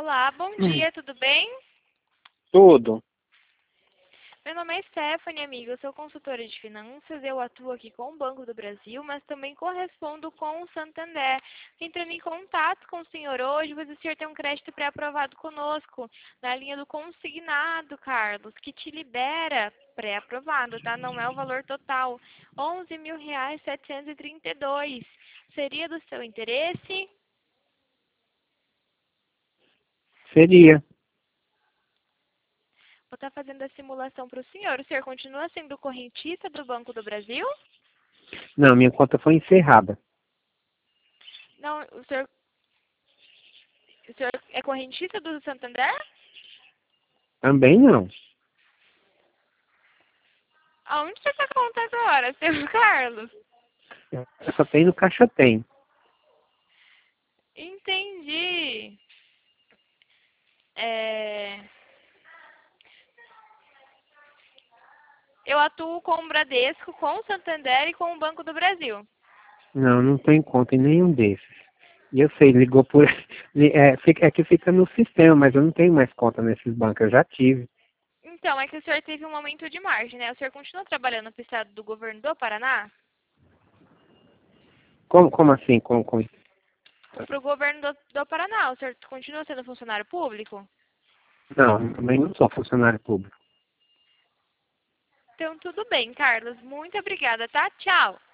Olá, bom dia, tudo bem? Tudo. Meu nome é Stephanie, amiga, eu sou consultora de finanças, eu atuo aqui com o Banco do Brasil, mas também correspondo com o Santander. Entrando em contato com o senhor hoje, pois o senhor tem um crédito pré-aprovado conosco, na linha do consignado, Carlos, que te libera pré-aprovado, tá? Não é o valor total, R$ 11.732. Seria do seu interesse? Seria. Vou estar fazendo a simulação para o senhor. O senhor continua sendo correntista do Banco do Brasil? Não, minha conta foi encerrada. Não, o senhor é correntista do Santander? Também não. Aonde você está conta agora, seu Carlos? Eu só tenho no Caixa Tem. Entendi. É, Eu atuo com o Bradesco, com o Santander e com o Banco do Brasil. Não, não tenho conta em nenhum desses. E eu sei, ligou por. É que fica no sistema, mas eu não tenho mais conta nesses bancos. Eu já tive. Então, é que o senhor teve um aumento de margem, né? O senhor continua trabalhando para o estado do governo do Paraná? Como assim? Para o governo do Paraná, o senhor continua sendo funcionário público? Não, também não sou funcionário público. Então, tudo bem, Carlos. Muito obrigada, tá? Tchau.